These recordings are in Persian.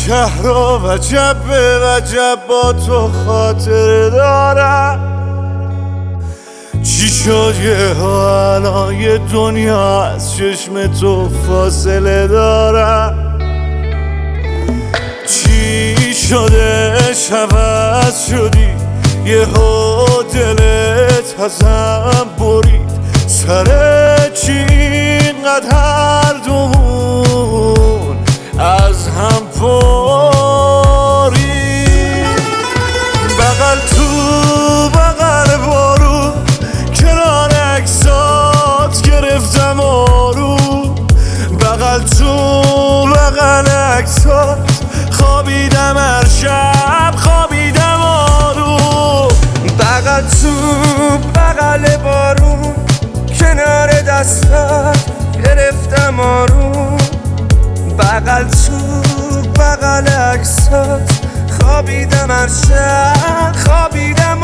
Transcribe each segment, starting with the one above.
شهر و وجب به وجب با تو خاطر دارم. چی شد یه ها الان یه دنیا از چشم تو فاصله دارم. چی شده عوض شدی یه ها دلت ازم برید. سر چی اینقدر هر دومون از هم پرید. بغل تو بغل بارون کنار عکسات گرفتم آروم. بغل تو بغل عکسات خوابیدم هر شب خوابیدم آروم. بغل تو بغل بارون کنار دستات گرفتم آروم. بغل تو بغل عکسات خوابیدم هر شب خوابیدم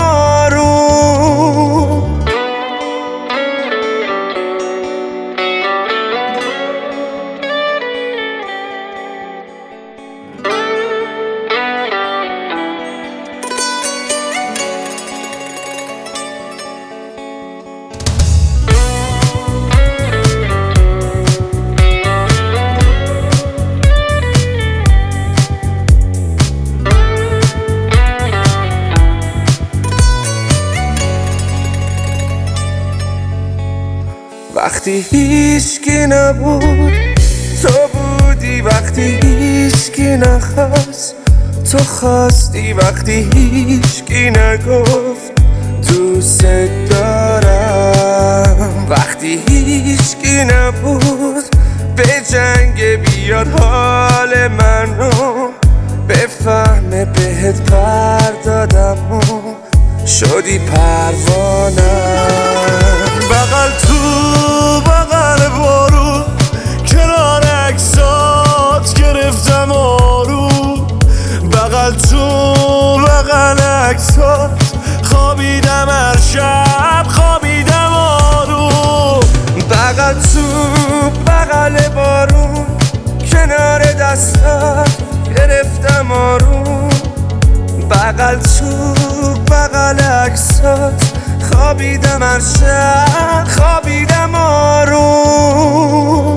آروم. وقتی هیچکی نبود تو بودی، وقتی هیچکی نخواست تو خواستی، وقتی هیچکی نگفت دوست دارم. وقتی هیچکی نبود به جنگ بیاد حال منو بفهمه بهت پر دادم و شدی پروانم. بغل تو بغل بارون کنار عکسات گرفتم آروم. بغل تو بغل عکسات خوابیدم هر شب خوابیدم آروم. بغل تو بغل بارون کنار دستات گرفتم آروم. بغل تو بغل عکسات خوابیدم هر شب خوابیدم آروم.